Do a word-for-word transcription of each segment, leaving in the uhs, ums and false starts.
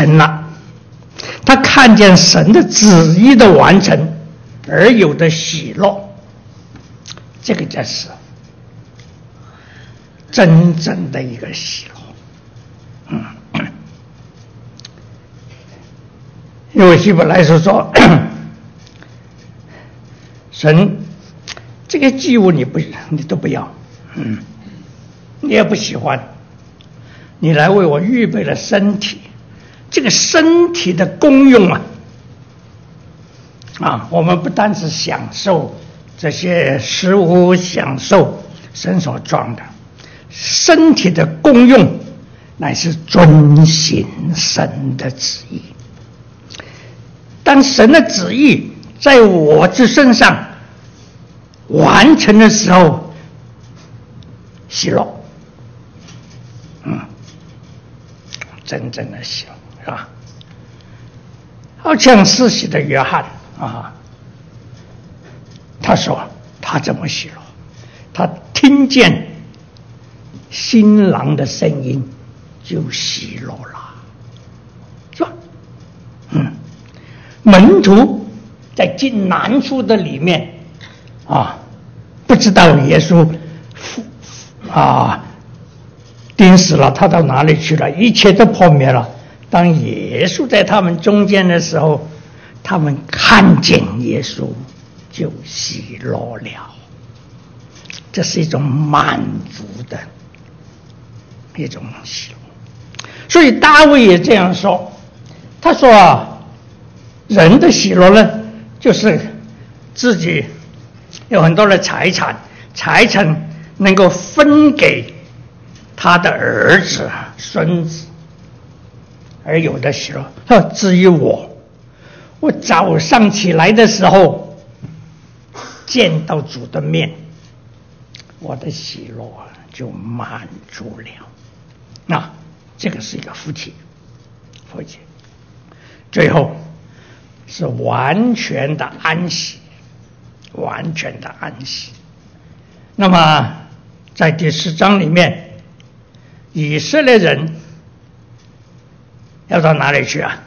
成了，他看见神的旨意的完成而有的喜乐，这个才是真正的一个喜乐。嗯，因为希伯来书说，神这个祭物你不你都不要，嗯，你也不喜欢，你来为我预备了身体，这个身体的功用啊，啊，我们不单是享受这些食物，享受神所装的，身体的功用乃是遵行神的旨意。当神的旨意在我之身上完成的时候，喜乐，嗯，真正的喜乐，是吧？好像施洗的约翰啊，他说他怎么喜乐？他听见新郎的声音就喜乐了，是吧？嗯，门徒在进难处的里面啊，不知道耶稣啊钉死了，他到哪里去了？一切都破灭了。当耶稣在他们中间的时候，他们看见耶稣就喜乐了。这是一种满足的一种喜乐。所以大卫也这样说，他说啊，人的喜乐呢，就是自己有很多的财产，财产能够分给他的儿子、孙子，而有的喜乐。说至于我，我早上起来的时候见到主的面，我的喜乐就满足了。那这个是一个福气，福气。最后是完全的安息，完全的安息。那么在第四章里面，以色列人要到哪里去啊？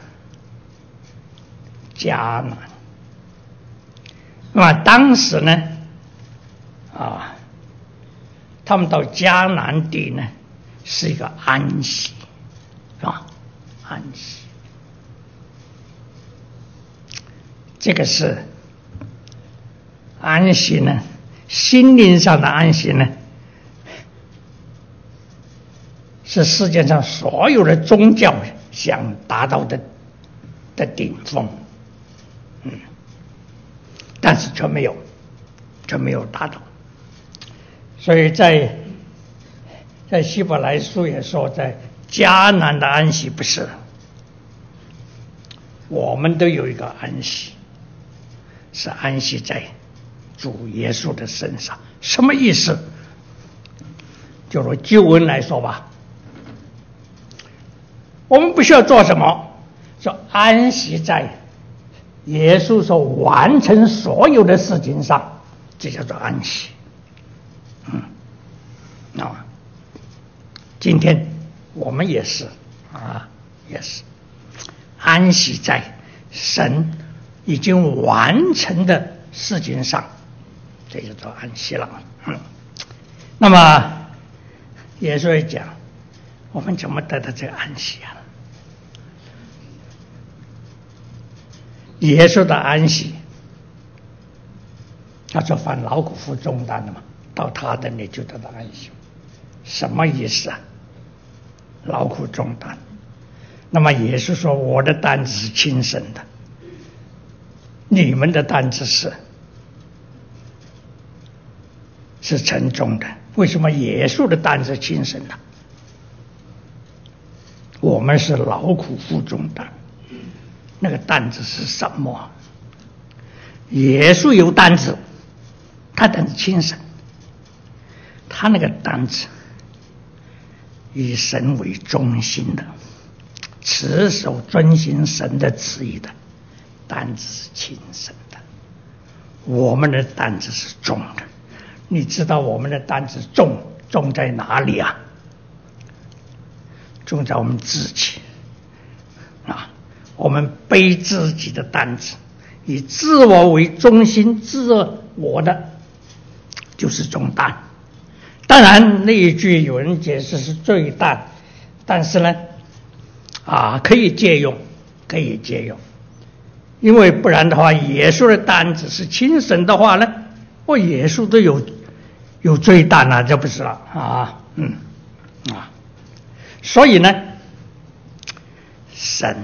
迦南。那么当时呢，啊，他们到迦南地呢，是一个安息，是吧？安息，这个是安息呢，心灵上的安息呢，是世界上所有的宗教想达到的的顶峰，嗯，但是却没有，却没有达到。所以在在希伯来书也说，在迦南的安息不是，我们都有一个安息，是安息在主耶稣的身上。什么意思？就说救恩来说吧，我们不需要做什么，就安息在耶稣所完成所有的事情上，这叫做安息。嗯，啊，今天我们也是啊，也是安息在神已经完成的事情上，这就叫安息了。嗯，那么耶稣也讲，我们怎么得到这个安息啊？耶稣的安息，他说凡劳苦负重担的嘛，到他的你就得到安息。什么意思啊？劳苦重担。那么耶稣说，我的担子是轻省的，你们的担子是是沉重的。为什么耶稣的担子轻省的？我们是劳苦负重担，那个担子是什么？耶稣有担子，他担子轻省，他那个担子以神为中心的，持守遵行神的旨意的担子是轻省的。我们的担子是重的。你知道我们的担子重重在哪里啊？重在我们自己啊， 我们背自己的担子，以自我为中心，自我的就是重担。当然那一句有人解释是罪担，但是呢啊可以借用，可以借用，因为不然的话，耶稣的担子是轻省的话呢，我耶稣都有有罪担啊，这不是了啊，嗯啊，所以呢，神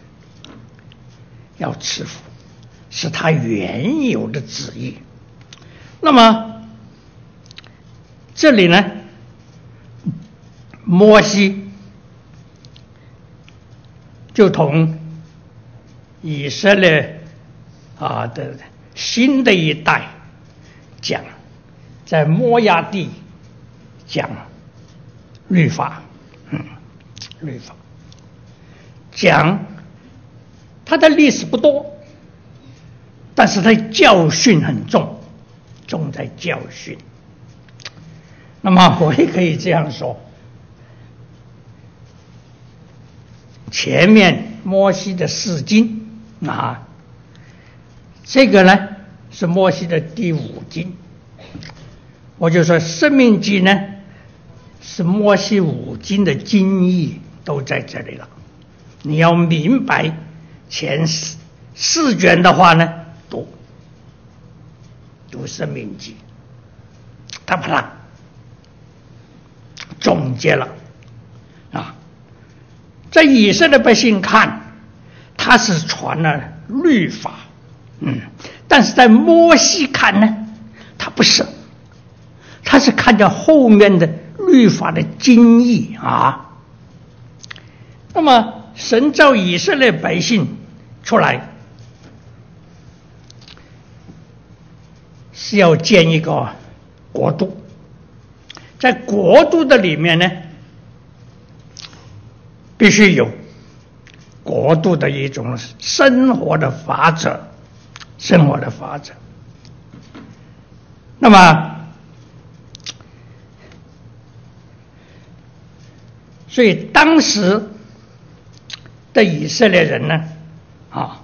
要赐福，是他原有的旨意。那么这里呢，摩西就同以色列啊的新的一代讲，在摩押地讲律法，嗯，律法讲他的历史不多，但是他教训很重，重在教训。那么我也可以这样说，前面摩西的四经啊，这个呢是摩西的第五经，我就说申命记呢是摩西五经的经义都在这里了。你要明白前四四卷的话呢，读读申命记，他把它总结了啊，在以色列百姓看，他是传了律法，嗯，但是在摩西看呢，他不是，他是看着后面的律法的精义啊。那么神召以色列百姓出来，是要建一个国度，在国度的里面呢，必须有国度的一种生活的法则，生活的法则。那么所以当时的以色列人呢啊，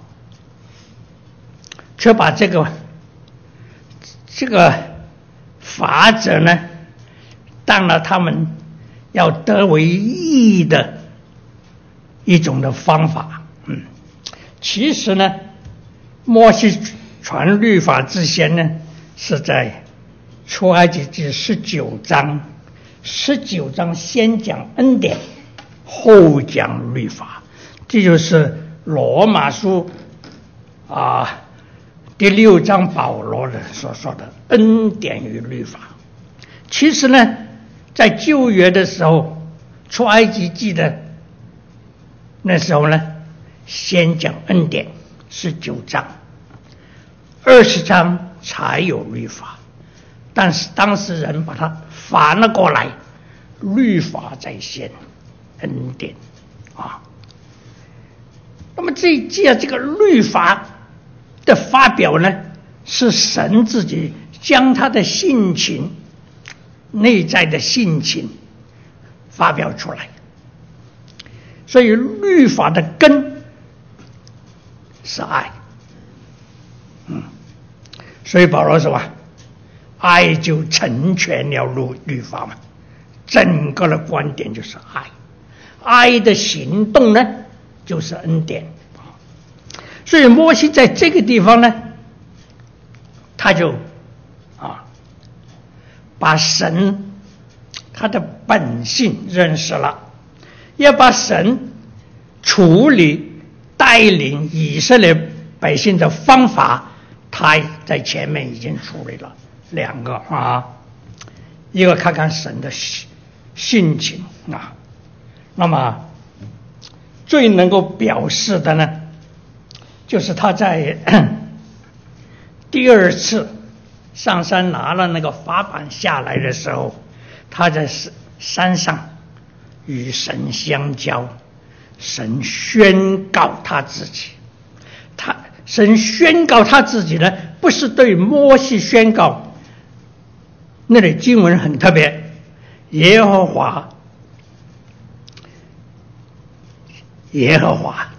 却把这个这个法则呢当了他们要得为义的一种的方法。嗯，其实呢，摩西传律法之前呢，是在出埃及记十九章，十九章先讲恩典，后讲律法，这就是罗马书啊第六章保罗的所说的恩典与律法。其实呢，在旧约的时候，出埃及记的那时候呢，先讲恩典，十九章，二十章才有律法。但是当时人把它反了过来，律法在先，恩典啊。那么这既然这个律法的发表呢，是神自己将他的性情，内在的性情发表出来，所以律法的根是爱。嗯，所以保罗说啊，爱就成全了律律法嘛，整个的观点就是爱，爱的行动呢就是恩典。所以摩西在这个地方呢，他就啊把神他的本性认识了，要把神处理带领以色列百姓的方法，他在前面已经处理了两个啊，一个看看神的性情啊，那么最能够表示的呢，就是他在第二次上山拿了那个法版下来的时候，他在山上与神相交，神宣告他自己，他神宣告他自己呢，不是对摩西宣告，那里经文很特别，耶和华耶和华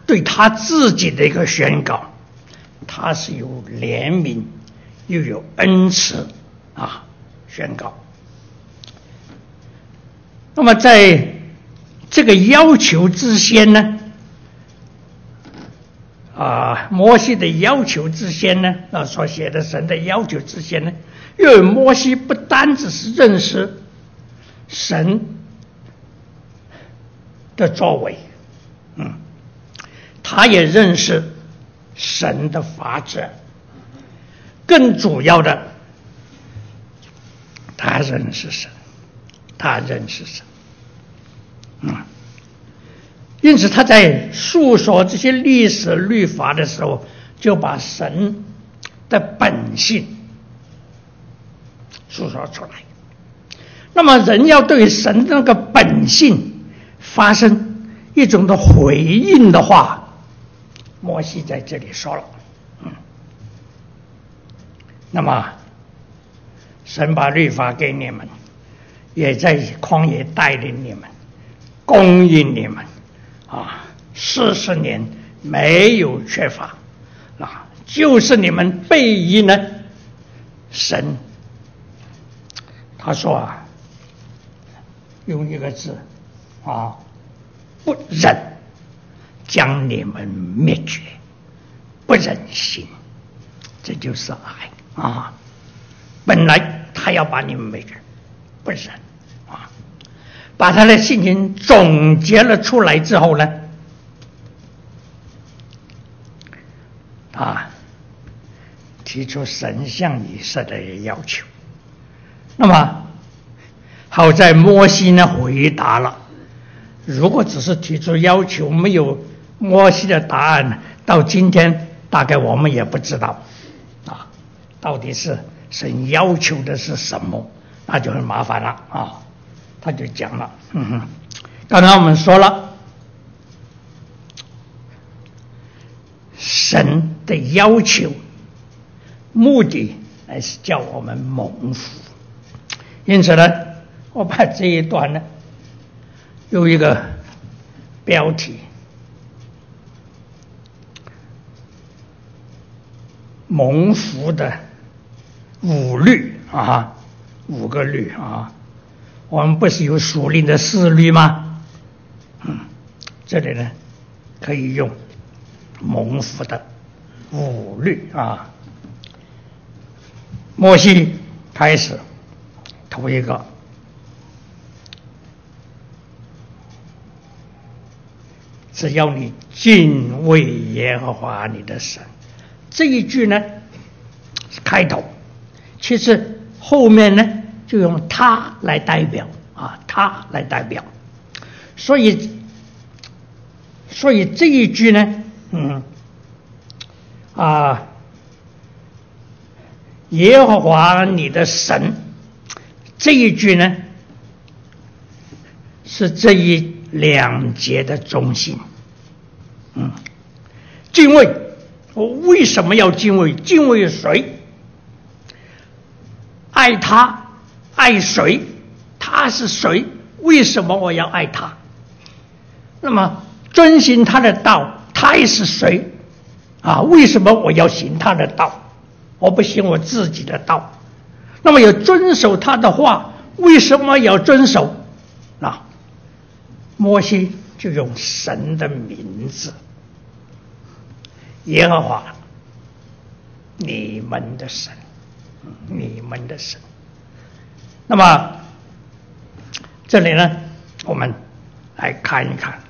对他自己的一个宣告，他是有怜悯又有恩慈啊宣告。那么在这个要求之先呢，啊，摩西的要求之先呢，啊所写的神的要求之先呢，因为摩西不单只是认识神的作为，嗯，他也认识神的法则，更主要的，他认识神，他认识神，嗯，因此他在述说这些历史律法的时候，就把神的本性述说出来。那么人要对神的那个本性发生一种的回应的话，摩西在这里说了，嗯，那么神把律法给你们，也在旷野带领你们，供应你们啊，四十年没有缺乏啊，就是你们背依呢神，他说啊，用一个字啊，不忍将你们灭绝，不忍心，这就是爱啊！本来他要把你们灭绝，不忍啊！把他的性情总结了出来之后呢，啊，提出神向以色列的要求。那么好在摩西呢回答了，如果只是提出要求，没有摩西的答案，到今天大概我们也不知道啊，到底是神要求的是什么，那就很麻烦了啊。他就讲了，嗯哼，刚才我们说了，神的要求目的乃是叫我们蒙福，因此呢，我把这一段呢有一个标题，蒙福的五律啊，五个律啊，我们不是有属灵的四律吗？嗯，这里呢可以用蒙福的五律啊。摩西开始头一个，只要你敬畏耶和华你的神，这一句呢是开头，其实后面呢就用他来代表啊，他来代表，所以所以这一句呢，嗯啊，耶和华你的神，这一句呢是这一两节的中心。嗯，敬畏，我为什么要敬畏？敬畏谁？爱他，爱谁？他是谁？为什么我要爱他？那么遵行他的道，他也是谁？啊，为什么我要行他的道？我不行我自己的道。那么要遵守他的话，为什么要遵守？啊，摩西就用神的名字，耶和华，你们的神，你们的神。那么这里呢，我们来看一看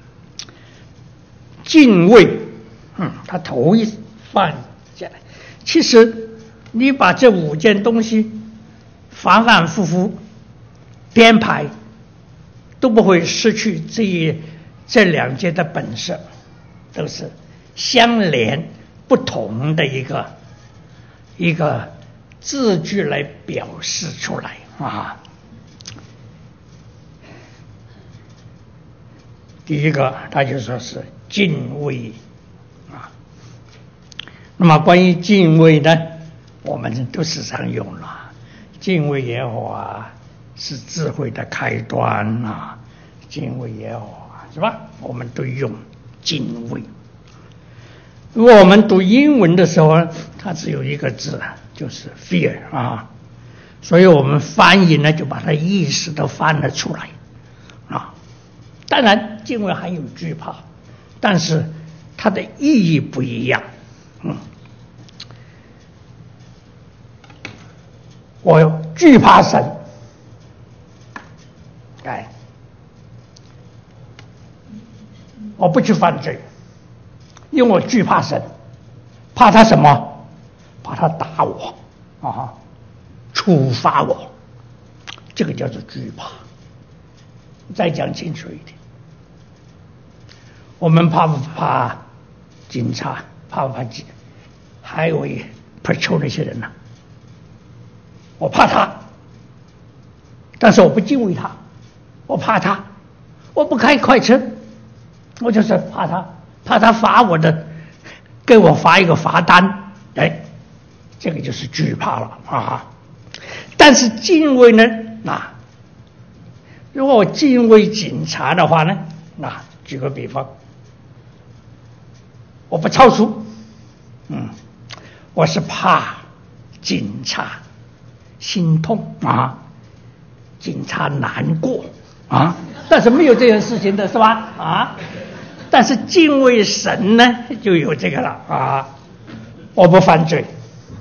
敬畏，嗯，他头一放下来，其实你把这五件东西反反复复编排，都不会失去这一这两件的本色，都是相连不同的一个一个字句来表示出来啊。第一个，他就说是敬畏啊。那么关于敬畏呢，我们都时常用了，敬畏耶和华是智慧的开端啊，敬畏耶和华是吧？我们都用敬畏如果我们读英文的时候，它只有一个字，就是 fear 啊，所以我们翻译呢就把它意思都翻了出来啊。当然，敬畏还有惧怕，但是它的意义不一样。嗯，我惧怕神，哎，我不去犯罪，因为我惧怕神，怕他什么？怕他打我啊，处罚我，这个叫做惧怕。再讲清楚一点，我们怕不怕警察？怕不怕警？Highway Patrol 那些人呢、啊？我怕他，但是我不敬畏他，我怕他，我不开快车，我就是怕他，怕他罚我的，给我发一个罚单，哎，这个就是惧怕了啊。但是敬畏呢，那如果我敬畏警察的话呢，那举个比方，我不超速，嗯，我是怕警察心痛啊，警察难过啊，但是没有这件事情的是吧？啊，但是敬畏神呢，就有这个了啊，我不犯罪，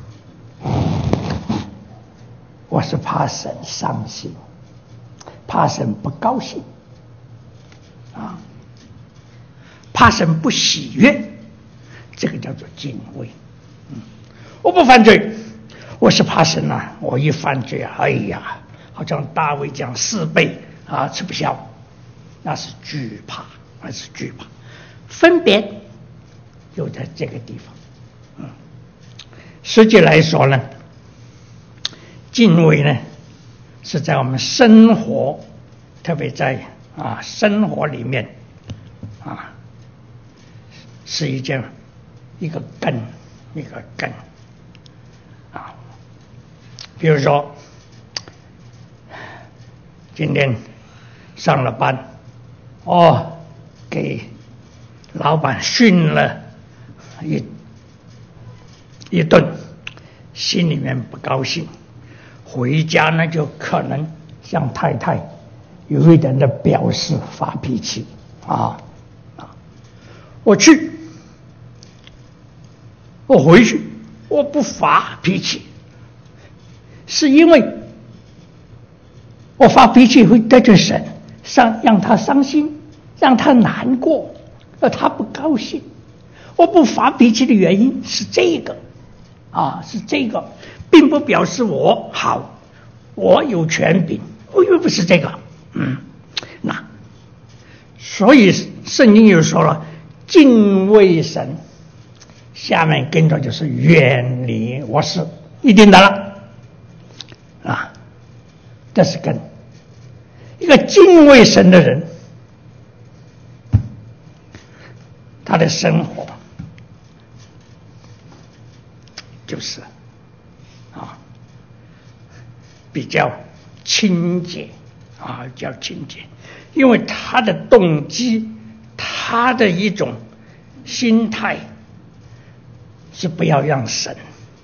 我是怕神伤心，怕神不高兴啊，怕神不喜悦，这个叫做敬畏。嗯，我不犯罪，我是怕神啊！我一犯罪啊，哎呀，好像大卫讲四倍啊，吃不消，那是惧怕，那是惧怕。分别就在这个地方。嗯，实际来说呢，敬畏呢是在我们生活，特别在啊生活里面啊，是一件一个根，一个根啊。比如说，今天上了班，哦，给老板训了一一顿，心里面不高兴，回家呢就可能向太太有一点的表示发脾气啊啊！我去，我回去，我不发脾气，是因为我发脾气会得罪神，伤让他伤心，让他难过，让他不高兴。我不发脾气的原因是这个啊，是这个，并不表示我好，我有权柄，我又不是这个。嗯，那所以圣经又说了，敬畏神，下面跟着就是远离我是一定的了啊，这是根。一个敬畏神的人，他的生活就是啊比较清洁啊，比较清洁，因为他的动机，他的一种心态是不要让神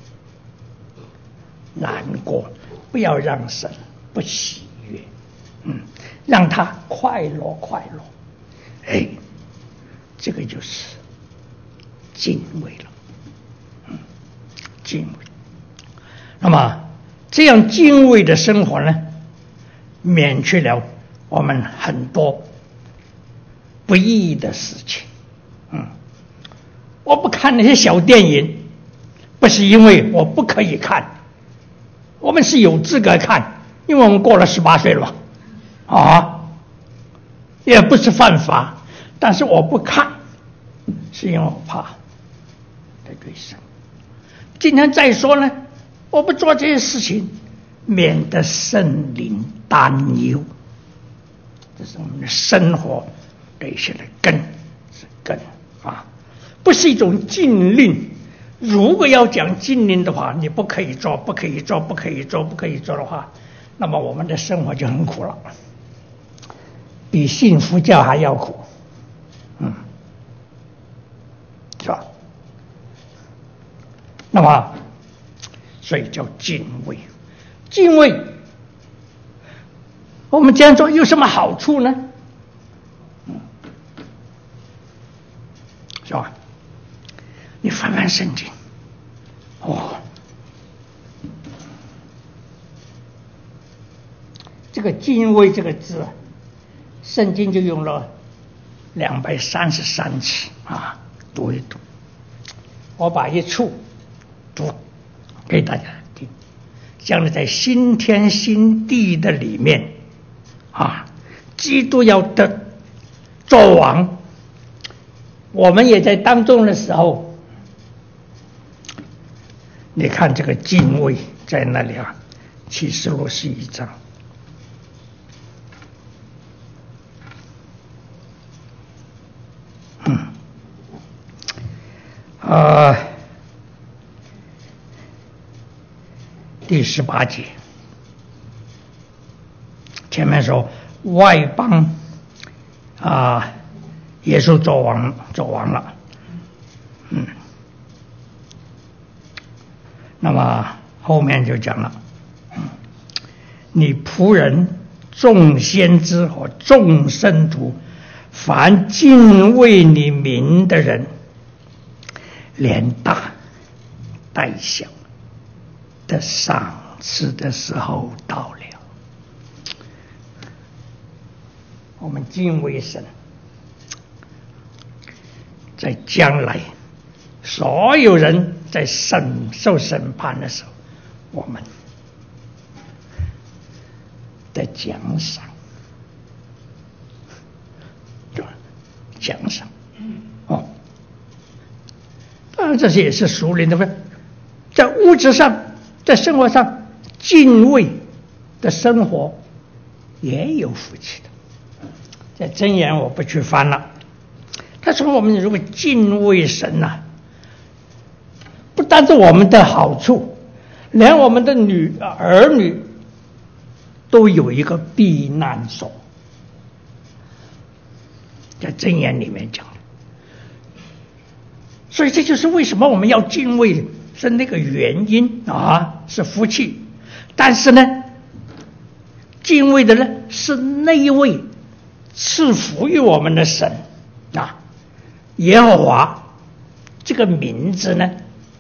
难过，不要让神不喜悦，嗯，让他快乐快乐，哎，这个就是敬畏了，嗯，敬畏。那么这样敬畏的生活呢，免去了我们很多不义的事情。嗯，我不看那些小电影，不是因为我不可以看，我们是有资格看，因为我们过了十八岁了嘛，啊，也不是犯法，但是我不看，是因为我怕得罪神。今天再说呢，我不做这些事情，免得圣灵担忧。这是我们的生活的一些的根，是根啊，不是一种禁令。如果要讲禁令的话，你不可以做，不可以做，不可以做，不可以做的话，那么我们的生活就很苦了，比信佛教还要苦，嗯，是吧？ 那么，所以叫敬畏。敬畏，我们这样做有什么好处呢？嗯，是吧？你翻翻圣经，哦，这个敬畏这个字，圣经就用了两百三十三次啊，读一读。我把一处读给大家听，将来在新天新地的里面啊，基督要得作王，我们也在当中的时候，你看这个敬畏在那里啊，启示录十一章。嗯，啊，第十八节，前面说外邦啊，耶稣做王做王了，嗯，那么后面就讲了，嗯，你仆人众先知和众圣徒，凡敬畏你名的人，连大带小的赏赐的时候到了。我们敬畏神，在将来所有人在审受审判的时候，我们的奖赏，奖赏哦，当然这些也是属灵的分，在物质上，在生活上，敬畏的生活也有福气的。在箴言我不去翻了，他说我们如果敬畏神呐、啊，不单是我们的好处，连我们的女儿女都有一个避难所，在箴言里面讲。所以这就是为什么我们要敬畏是那个原因啊，是福气。但是呢，敬畏的呢是那一位赐福于我们的神啊，耶和华这个名字呢，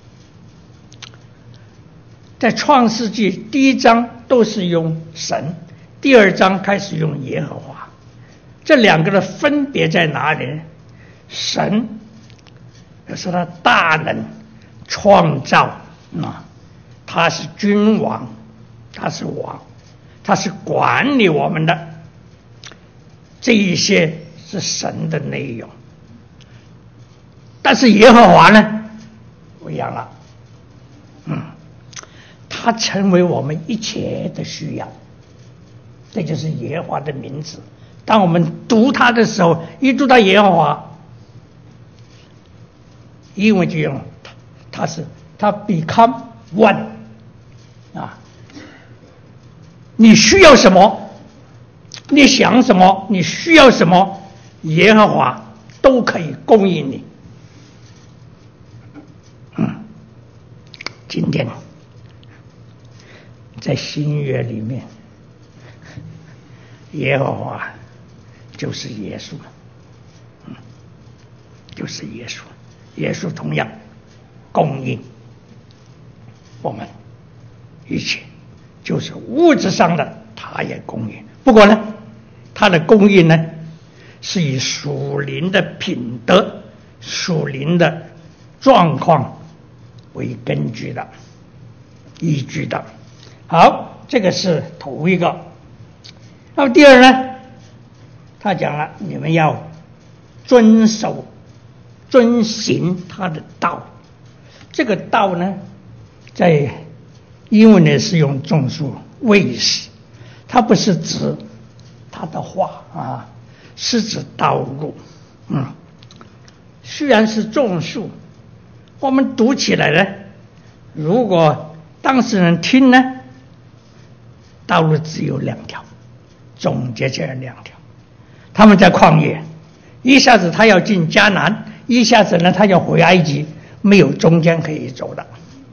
在创世纪第一章都是用神，第二章开始用耶和华。这两个的分别在哪里呢？神是他大能创造啊，他是君王，他是王，他是管理我们的，这一些是神的内容。但是耶和华呢不一样了，嗯，他成为我们一切的需要，这就是耶和华的名字。当我们读他的时候，一读到耶和华，英文就用他是他 become one 啊，你需要什么，你想什么，你需要什么，耶和华都可以供应你。嗯，今天在新约里面，耶和华就是耶稣，嗯，就是耶稣。耶稣同样供应我们一切，就是物质上的他也供应。不过呢，他的供应呢是以属灵的品德、属灵的状况为根据的、依据的。好，这个是头一个。那么第二呢，他讲了，你们要遵守遵行他的道。这个道呢，在英文呢是用众数 ways， 它不是指他的话啊，是指道路。嗯，虽然是众数，我们读起来呢，如果当事人听呢，道路只有两条，总结起来两条。他们在旷野，一下子他要进迦南，一下子呢他要回埃及，没有中间可以走的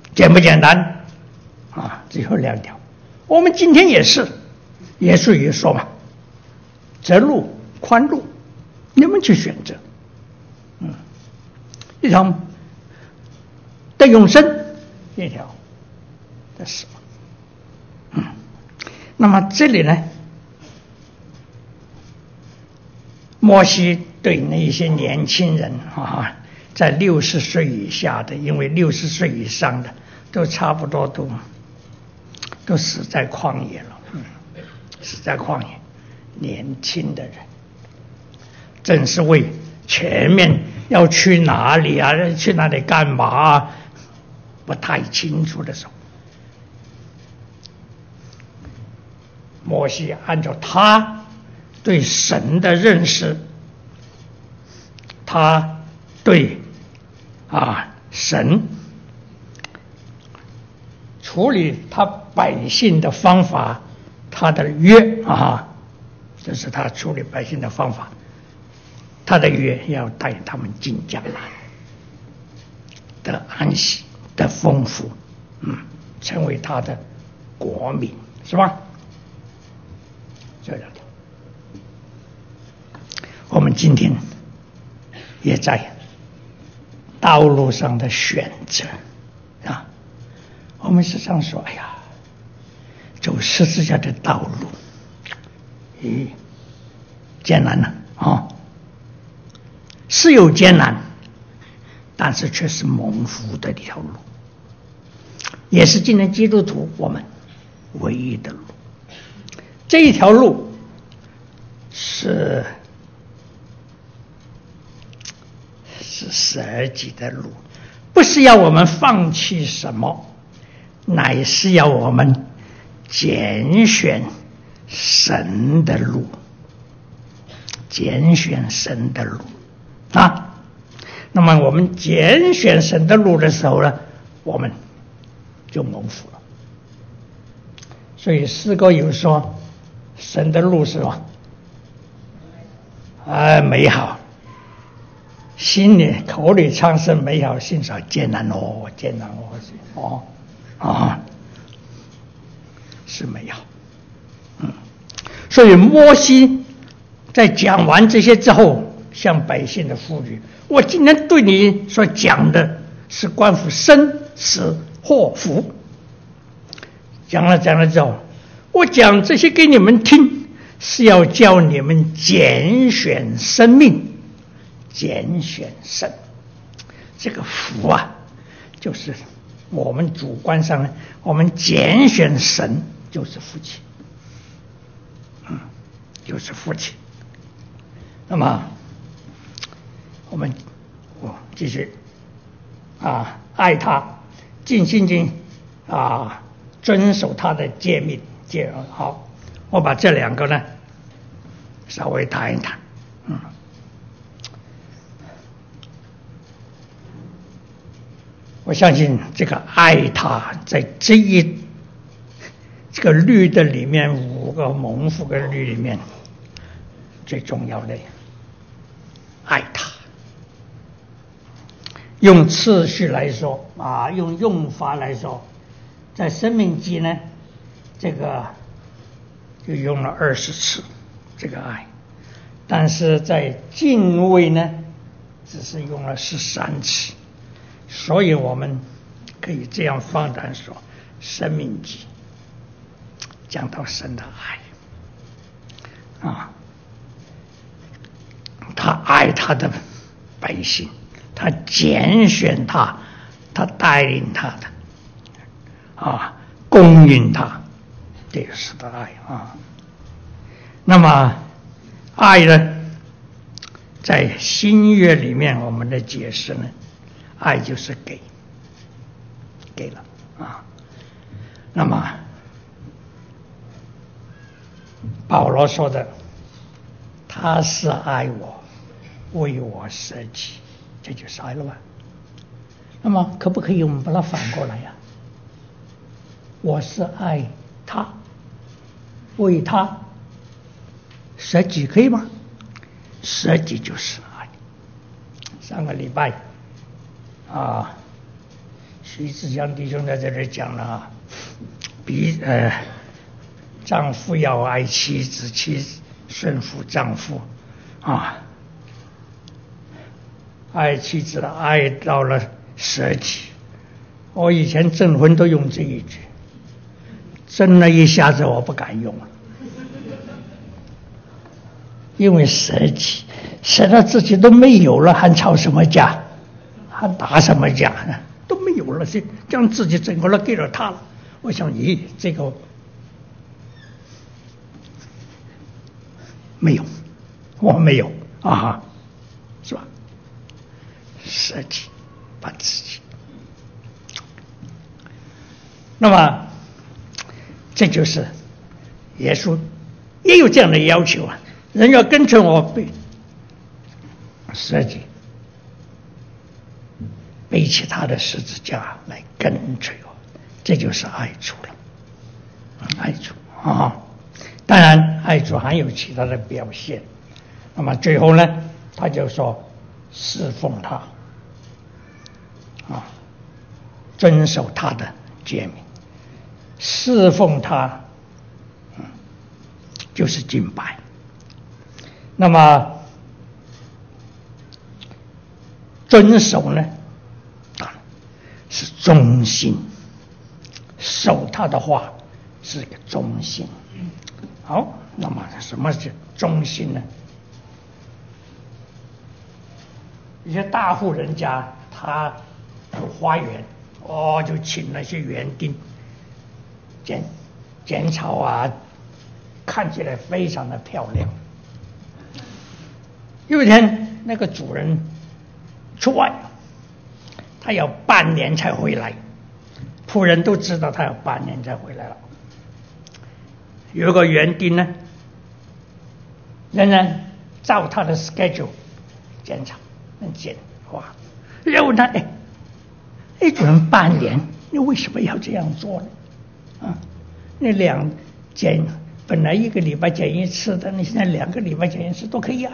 简不简单？啊，只有两条。我们今天也是，耶稣也说嘛，窄路宽路，你们去选择。嗯，一条的永生，一条的死亡。嗯，那么这里呢，摩西对那些年轻人啊，在六十岁以下的，因为六十岁以上的都差不多都都死在旷野了，嗯，死在旷野。年轻的人，正是为前面要去哪里啊，去哪里干嘛啊，不太清楚的时候，摩西按照他对神的认识，他对啊神处理他百姓的方法，他的约啊，这是他处理百姓的方法，他的约要带他们进迦南的安息的丰富，嗯，成为他的国民，是吧？这两条，我们今天也在道路上的选择啊，我们时常说，哎呀，走十字架的道路，咦，艰难了啊！是有艰难，但是却是蒙福的一条路，也是今天基督徒我们唯一的路。这一条路是是舍己的路，不是要我们放弃什么，乃是要我们拣选神的路，拣选神的路啊。那么我们拣选神的路的时候呢，我们就蒙福了。所以诗歌有说，神的路是什么？啊，美好。心里口里唱是美好，心上艰难哦，艰难哦，哦啊，是美好。嗯，所以摩西在讲完这些之后，向百姓的呼吁：我今天对你所讲的是关乎生死祸福。讲了讲了之后，我讲这些给你们听，是要叫你们拣选生命，拣选神。这个福啊，就是我们主观上呢，我们拣选神就是福气，嗯，就是福气。那么我们我继续啊，爱他，尽心尽啊，遵守他的诫命诫。好，我把这两个呢稍微谈一谈。嗯，我相信这个爱他在这一这个律的里面，五个蒙福跟律里面最重要的爱他。用次序来说啊，用用法来说，在申命记呢，这个就用了二十次这个爱，但是在敬畏呢，只是用了十三次。所以我们可以这样放胆说，申命记讲到神的爱啊，他爱他的百姓，他拣选他，他带领他的啊，供应他，这个是他的爱啊。那么爱呢，在新约里面我们的解释呢，爱就是给，给了啊。那么保罗说的，他是爱我，为我舍己，这就是爱了吧？那么可不可以我们把它反过来呀、啊？我是爱他，为他舍己，可以吗？舍己就是爱。上个礼拜啊， 徐志祥弟兄在这里讲了啊，比呃，丈夫要爱妻子，妻子顺服丈夫，啊，爱妻子爱到了舍己。我以前证婚都用这一句，证了一下子我不敢用了，因为舍己，舍到自己都没有了，还吵什么架，还打什么架呢？都没有了，是将自己整个人给了他了。我想，咦，这个没有，我没有啊，是吧？舍己，把自己。那么，这就是耶稣也有这样的要求啊，人要跟着我背舍己，背起他的十字架来跟随我，这就是爱主了。爱主啊，当然爱主还有其他的表现。那么最后呢，他就说侍奉他啊，遵守他的诫命，侍奉他，嗯，就是敬拜。那么遵守呢，是忠心，守他的话是个忠心。好，那么什么是忠心呢？一些大户人家，他有花园，哦，就请那些园丁剪剪草啊，看起来非常的漂亮。有一天，那个主人出外，他要半年才回来，仆人都知道他要半年才回来了。有个园丁呢，仍然照他的 schedule 剪草，剪花。然后他哎，哎，主人半年，你为什么要这样做呢？啊，那两剪本来一个礼拜剪一次的，你现在两个礼拜剪一次都可以啊。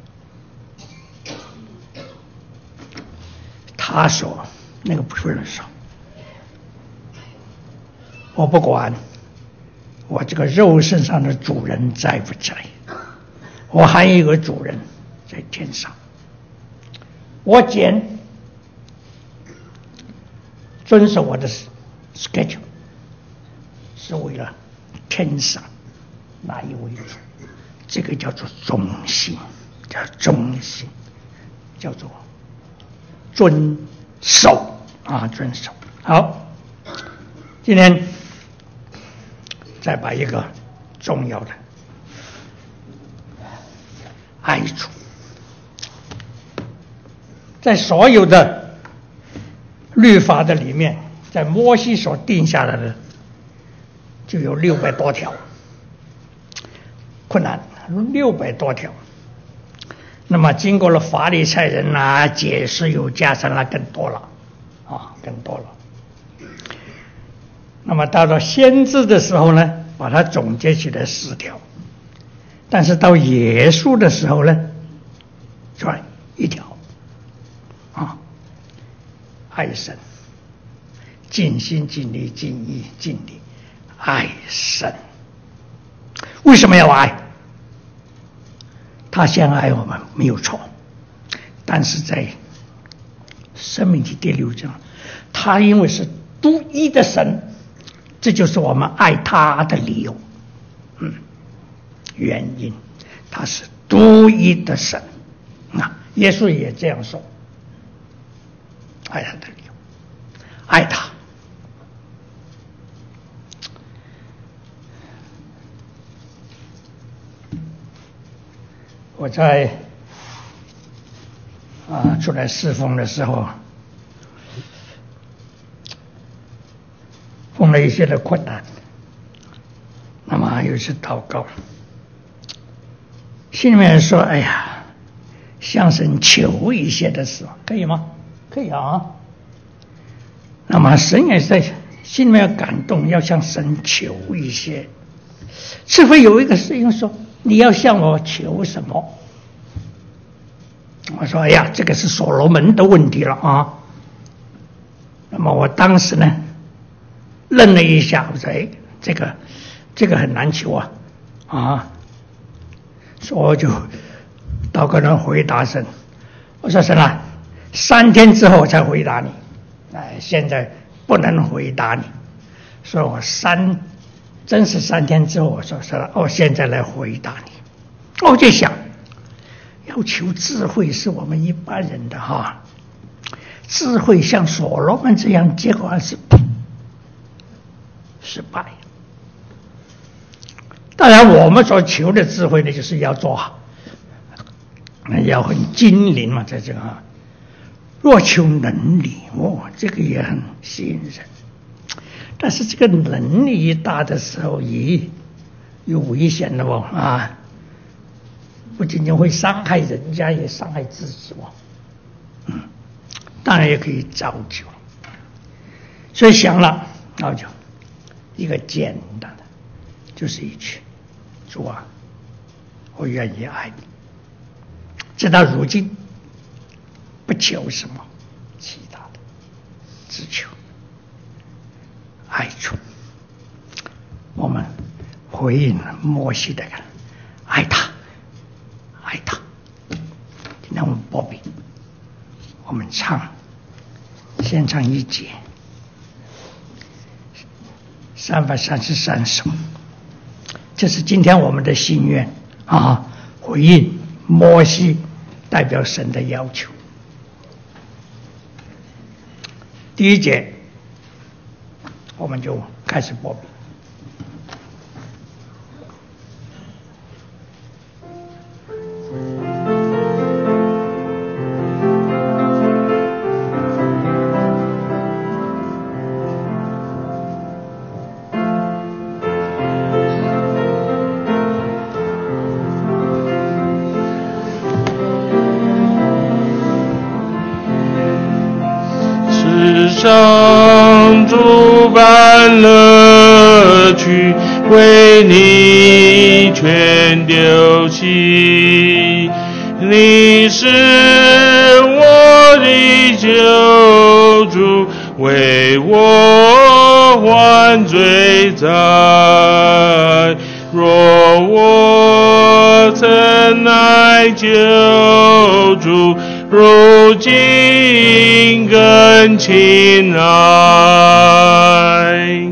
他说：“那个仆人说，我不管我这个肉身上的主人在不在，我还有一个主人在天上。我剪遵守我的 schedule， 是为了天上那一位主，这个叫做忠心，叫忠心，叫做遵守啊，遵守。好，今天再把一个重要的爱主，在所有的律法的里面，在摩西所定下来的就有六百多条，困难六百多条。那么经过了法利赛人啊解释，又加上了更多了啊，更多了。那么到了先知的时候呢，把它总结起来四条，但是到耶稣的时候呢，就一条啊，爱神，尽心尽力尽意尽力爱神。为什么要爱？他先爱我们没有错，但是在申命记第六章，他因为是独一的神，这就是我们爱他的理由，嗯，原因，他是独一的神啊，耶稣也这样说，爱他的理由，爱他。我在啊出来侍奉的时候，碰了一些的困难，那么有一次祷告，心里面说：“哎呀，向神求一些的时候，可以吗？可以啊。”那么神也在心里面感动，要向神求一些。是否有一个声音说：“你要向我求什么？”我说：“哎呀，这个是所罗门的问题了啊。” 那么我当时呢，愣了一下，我说：“哎，这个这个很难求啊，啊！”所以我就祷告人回答神，我说：“神啊，三天之后才回答你，哎，现在不能回答你。”所以我三真是三天之后，我说：“说哦，现在来回答你。”我就想，要求智慧是我们一般人的哈。智慧像所罗门这样，结果是失败。当然，我们所求的智慧呢，就是要做好，要很精灵嘛，在这个啊。若求能力，哦，这个也很吸引人。但是这个能力一大的时候，也有危险的哦啊！不仅仅会伤害人家，也伤害自己哦。嗯。当然也可以造就，所以想了，造就一个简单的，就是一句：“主啊，我愿意爱你。”直到如今，不求什么其他的，只求爱主。我们回应了摩西的爱他，爱他。今天我们播比。我们唱，先唱一节，三百三十三首，这是今天我们的心愿啊！回应摩西代表神的要求。第一节，我们就开始播比。 上诸般乐趣，为你全丢弃。你是我的救主，为我还罪债。若我曾爱救主，如今更亲爱。